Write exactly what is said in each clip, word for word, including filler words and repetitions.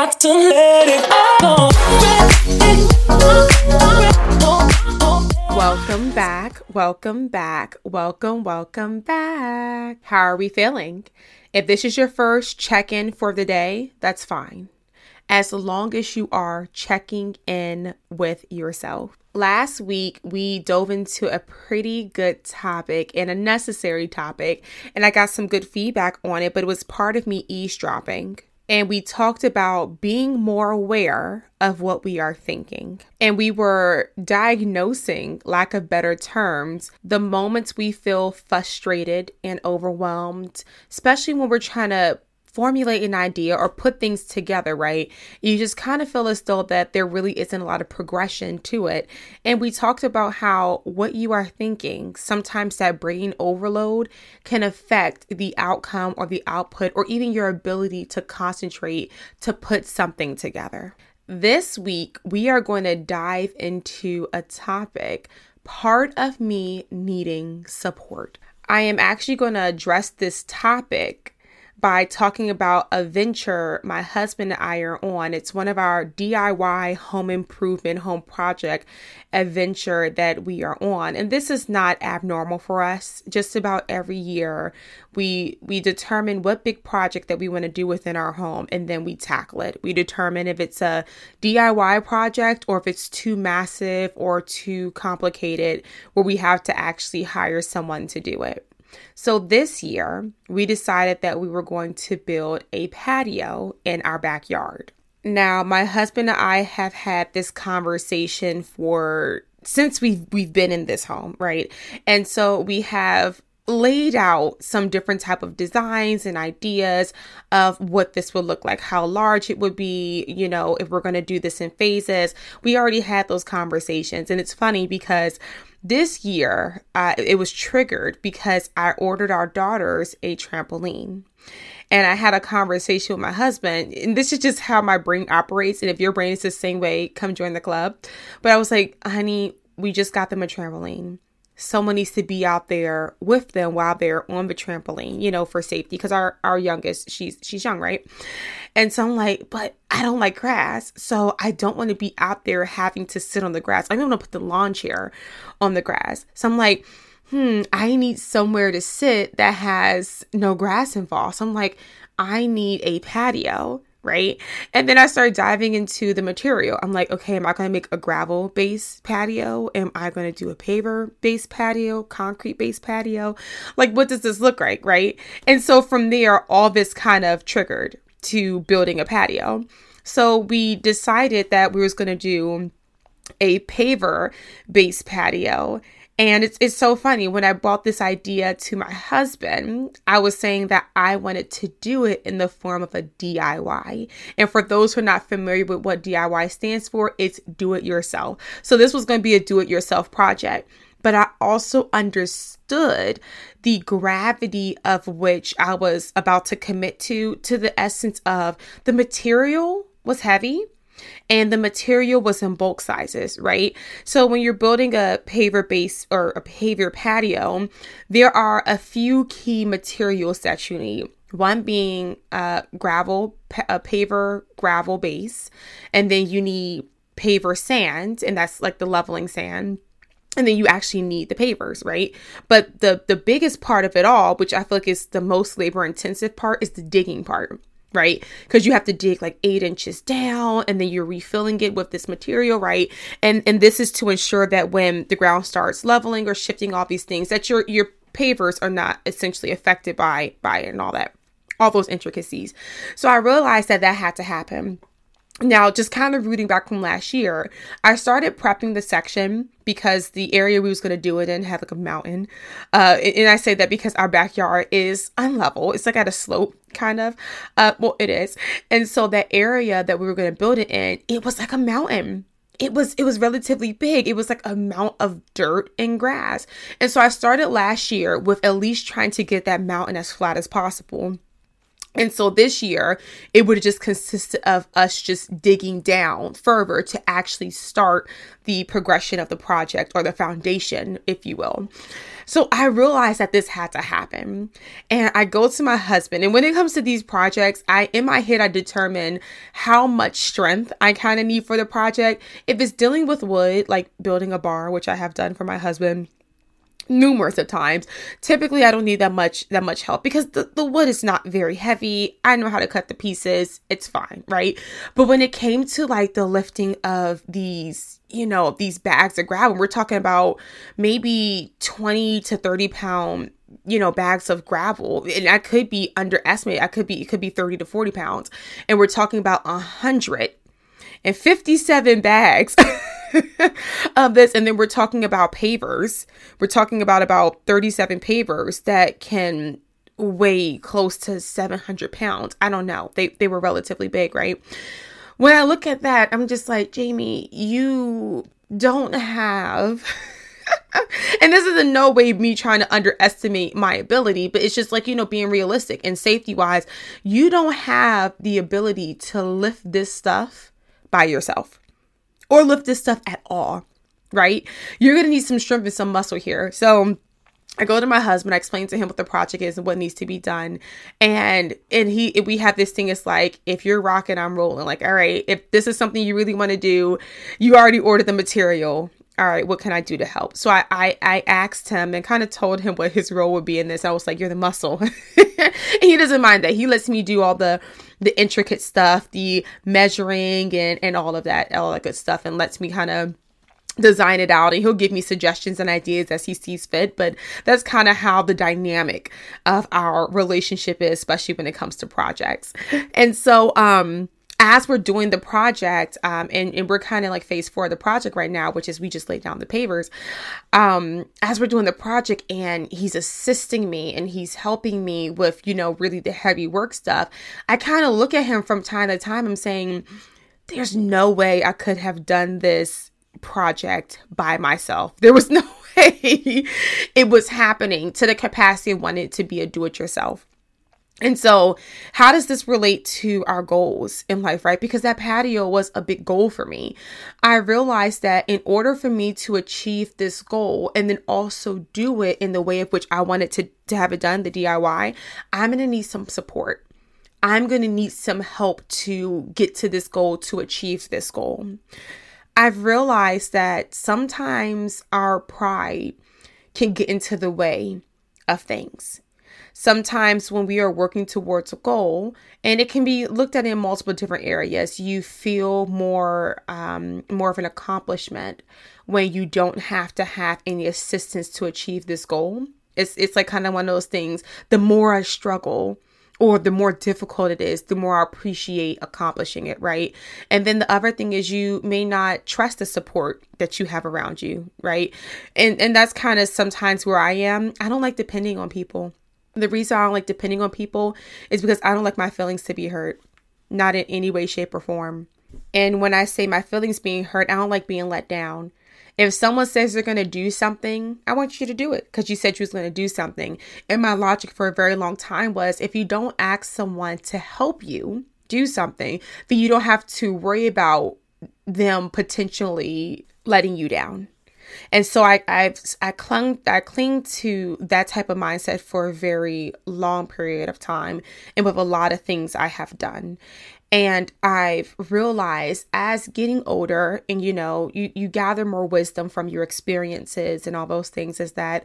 got to let it go. Welcome back, welcome back, welcome, welcome back. How are we feeling? If this is your first check-in for the day, that's fine. As long as you are checking in with yourself. Last week, we dove into a pretty good topic and a necessary topic, and I got some good feedback on it, but it was part of me eavesdropping. And we talked about being more aware of what we are thinking. And we were diagnosing, lack of better terms, the moments we feel frustrated and overwhelmed, especially when we're trying to formulate an idea or put things together, right? You just kind of feel as though that there really isn't a lot of progression to it. And we talked about how what you are thinking, sometimes that brain overload can affect the outcome or the output or even your ability to concentrate to put something together. This week, we are going to dive into a topic, part of me needing support. I am actually going to address this topic by talking about a venture my husband and I are on. It's one of our D I Y home improvement, home project adventure that we are on. And this is not abnormal for us. Just about every year, we we determine what big project that we want to do within our home, and then we tackle it. We determine if it's a D I Y project or if it's too massive or too complicated where we have to actually hire someone to do it. So this year, we decided that we were going to build a patio in our backyard. Now, my husband and I have had this conversation for since we've, we've been in this home, right? And so we have laid out some different type of designs and ideas of what this would look like, how large it would be, you know, if we're going to do this in phases. We already had those conversations. And it's funny because this year, uh, it was triggered because I ordered our daughters a trampoline. And I had a conversation with my husband, and this is just how my brain operates. And if your brain is the same way, come join the club. But I was like, honey, we just got them a trampoline. Someone needs to be out there with them while they're on the trampoline, you know, for safety. Because our, our youngest, she's she's young, right? And so I'm like, but I don't like grass. So I don't want to be out there having to sit on the grass. I don't want to put the lawn chair on the grass. So I'm like, hmm, I need somewhere to sit that has no grass involved. So I'm like, I need a patio. Right. And then I started diving into the material. I'm like, okay, am I going to make a gravel based patio? Am I going to do a paver based patio, concrete based patio? Like, what does this look like? Right. And so from there, all this kind of triggered to building a patio. So we decided that we was going to do a paver based patio. And it's it's so funny. When I brought this idea to my husband, I was saying that I wanted to do it in the form of a D I Y. And for those who are not familiar with what D I Y stands for, it's do it yourself. So this was going to be a do it yourself project. But I also understood the gravity of which I was about to commit to, to the essence of the material was heavy. And the material was in bulk sizes, right? So when you're building a paver base or a paver patio, there are a few key materials that you need. One being uh, gravel, a paver gravel base. And then you need paver sand, and that's like the leveling sand. And then you actually need the pavers, right? But the, the biggest part of it all, which I feel like is the most labor intensive part, is the digging part. Right? Because you have to dig like eight inches down and then you're refilling it with this material, right? And and this is to ensure that when the ground starts leveling or shifting all these things, that your your pavers are not essentially affected by, by it and all that, all those intricacies. So I realized that that had to happen. Now, just kind of rooting back from last year, I started prepping the section because the area we was going to do it in had like a mountain. Uh, and I say that because our backyard is unlevel. It's like at a slope, kind of. Uh, well, it is. And so that area that we were going to build it in, it was like a mountain. It was, it was relatively big. It was like a mount of dirt and grass. And so I started last year with at least trying to get that mountain as flat as possible. And so this year, it would have just consisted of us just digging down further to actually start the progression of the project, or the foundation, if you will. So I realized that this had to happen. And I go to my husband. And when it comes to these projects, I, in my head, I determine how much strength I kind of need for the project. If it's dealing with wood, like building a bar, which I have done for my husband numerous of times, typically I don't need that much that much help, because the, the wood is not very heavy. I know how to cut the pieces. It's fine, right? But when it came to like the lifting of these, you know, these bags of gravel, we're talking about maybe twenty to thirty pound, you know, bags of gravel. And I could be underestimated. I could be, it could be thirty to forty pounds. And we're talking about one hundred fifty-seven bags of this. And then we're talking about pavers. We're talking about about thirty-seven pavers that can weigh close to seven hundred pounds. I don't know. They, they were relatively big, right? When I look at that, I'm just like, Jamie, you don't have, and this is in no way me trying to underestimate my ability, but it's just like, you know, being realistic and safety wise, you don't have the ability to lift this stuff by yourself, or lift this stuff at all, right? You're going to need some strength and some muscle here. So I go to my husband, I explain to him what the project is and what needs to be done. And, and he, we have this thing, it's like, if you're rocking, I'm rolling. Like, all right, if this is something you really want to do, you already ordered the material. All right, what can I do to help? So I, I, I asked him and kind of told him what his role would be in this. I was like, you're the muscle. And he doesn't mind that. He lets me do all the, the intricate stuff, the measuring and, and all of that, all that good stuff, and lets me kind of design it out. And he'll give me suggestions and ideas as he sees fit. But that's kind of how the dynamic of our relationship is, especially when it comes to projects. And so, um, as we're doing the project, um, and, and we're kind of like phase four of the project right now, which is we just laid down the pavers. Um, as we're doing the project and he's assisting me and he's helping me with, you know, really the heavy work stuff, I kind of look at him from time to time. I'm saying, there's no way I could have done this project by myself. There was no way it was happening to the capacity of wanting it to be a do-it-yourself. And so how does this relate to our goals in life, right? Because that patio was a big goal for me. I realized that in order for me to achieve this goal and then also do it in the way of which I wanted to, to have it done, the D I Y, I'm going to need some support. I'm going to need some help to get to this goal, to achieve this goal. I've realized that sometimes our pride can get into the way of things. Sometimes when we are working towards a goal, and it can be looked at in multiple different areas, you feel more, um, more of an accomplishment when you don't have to have any assistance to achieve this goal. It's, it's like kind of one of those things. The more I struggle, or the more difficult it is, the more I appreciate accomplishing it, right? And then the other thing is you may not trust the support that you have around you, right? And and that's kind of sometimes where I am. I don't like depending on people. The reason I don't like depending on people is because I don't like my feelings to be hurt, not in any way, shape, or form. And when I say my feelings being hurt, I don't like being let down. If someone says they're going to do something, I want you to do it because you said you was going to do something. And my logic for a very long time was, if you don't ask someone to help you do something, then you don't have to worry about them potentially letting you down. And so I I've I clung I cling to that type of mindset for a very long period of time, and with a lot of things I have done. And I've realized as getting older and, you know, you, you gather more wisdom from your experiences and all those things, is that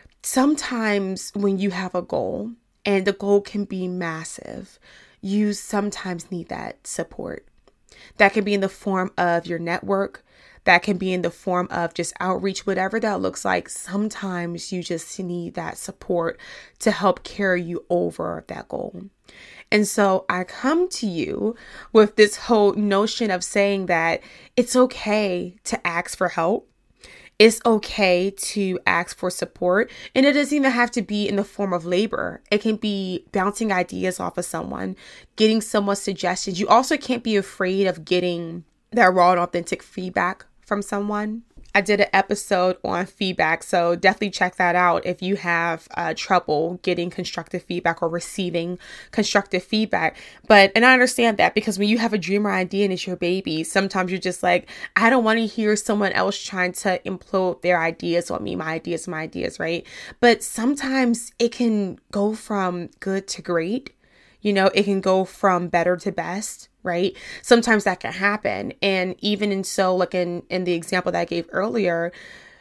sometimes when you have a goal and the goal can be massive, you sometimes need that support. That can be in the form of your network. That can be in the form of just outreach, whatever that looks like. Sometimes you just need that support to help carry you over that goal. And so I come to you with this whole notion of saying that it's okay to ask for help. It's okay to ask for support. And it doesn't even have to be in the form of labor. It can be bouncing ideas off of someone, getting someone's suggestions. You also can't be afraid of getting that raw and authentic feedback from someone. I did an episode on feedback, so definitely check that out if you have uh, trouble getting constructive feedback or receiving constructive feedback. But, and I understand that, because when you have a dream or idea and it's your baby, sometimes you're just like, I don't want to hear someone else trying to implode their ideas on me, my ideas, my ideas, right? But sometimes it can go from good to great. You know, it can go from better to best, right? Sometimes that can happen. And even in so, like in, in the example that I gave earlier,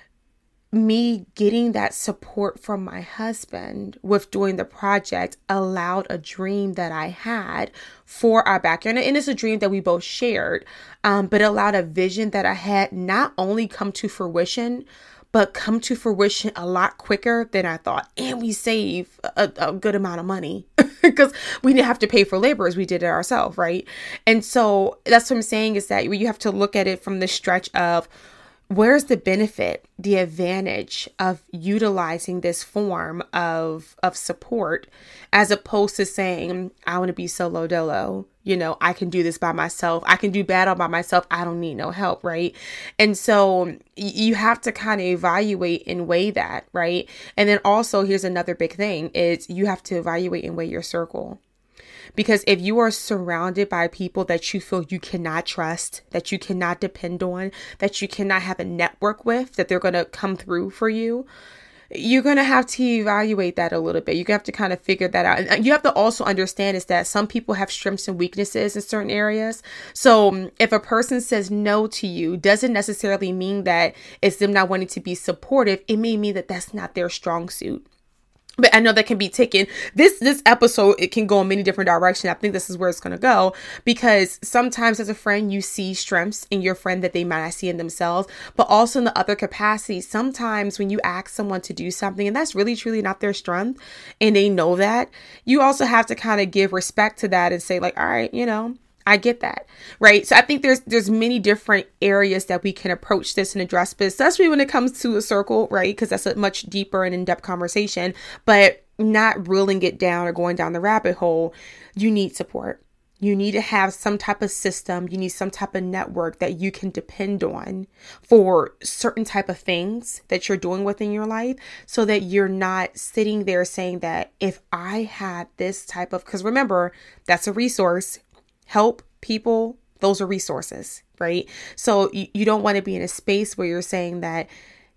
me getting that support from my husband with doing the project allowed a dream that I had for our backyard. And it's a dream that we both shared, um, but it allowed a vision that I had not only come to fruition, but come to fruition a lot quicker than I thought. And we save a, a good amount of money because we didn't have to pay for labor as we did it ourselves, right? And so that's what I'm saying, is that you have to look at it from the stretch of, where's the benefit, the advantage of utilizing this form of of support, as opposed to saying, I want to be solo dolo. You know, I can do this by myself. I can do battle by myself. I don't need no help, right? And so you have to kind of evaluate and weigh that, right? And then also, here's another big thing, is you have to evaluate and weigh your circle. Because if you are surrounded by people that you feel you cannot trust, that you cannot depend on, that you cannot have a network with, that they're going to come through for you, you're going to have to evaluate that a little bit. You have to kind of figure that out. And you have to also understand is that some people have strengths and weaknesses in certain areas. So if a person says no to you, doesn't necessarily mean that it's them not wanting to be supportive. It may mean that that's not their strong suit. But I know that can be taken, this this episode, it can go in many different directions. I think this is where it's going to go, because sometimes as a friend, you see strengths in your friend that they might not see in themselves, but also in the other capacity. Sometimes when you ask someone to do something and that's really truly not their strength, and they know that, you also have to kind of give respect to that and say like, all right, you know, I get that, right? So I think there's there's many different areas that we can approach this and address, but especially when it comes to a circle, right? Because that's a much deeper and in-depth conversation, but not reeling it down or going down the rabbit hole. You need support. You need to have some type of system. You need some type of network that you can depend on for certain type of things that you're doing within your life, so that you're not sitting there saying that if I had this type of, because remember, that's a resource. Help people, those are resources, right? So you, you don't want to be in a space where you're saying that,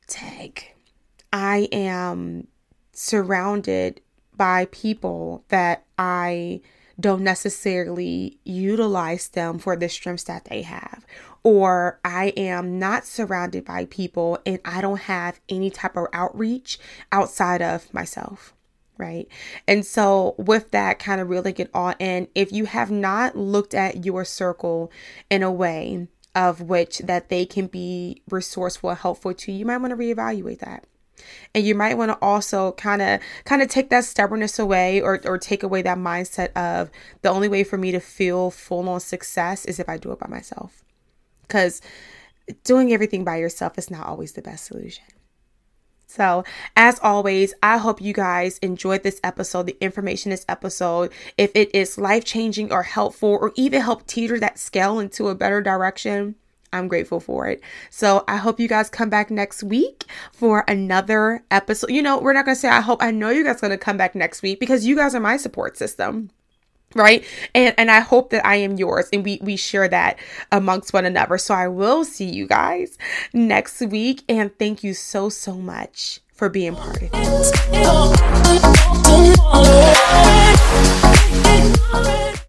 tag, I am surrounded by people that I don't necessarily utilize them for the strengths that they have. Or I am not surrounded by people and I don't have any type of outreach outside of myself. Right. And so with that, kind of reeling it all in, if you have not looked at your circle in a way of which that they can be resourceful and helpful to you, you might want to reevaluate that. And you might want to also kind of kind of take that stubbornness away, or, or take away that mindset of the only way for me to feel full on success is if I do it by myself. Because doing everything by yourself is not always the best solution. So as always, I hope you guys enjoyed this episode, the information in this episode. If it is life-changing or helpful, or even help teeter that scale into a better direction, I'm grateful for it. So I hope you guys come back next week for another episode. You know, we're not going to say I hope. I know you guys are going to come back next week, because you guys are my support system. Right. And and I hope that I am yours, and we, we share that amongst one another. So I will see you guys next week. And thank you so, so much for being part of it.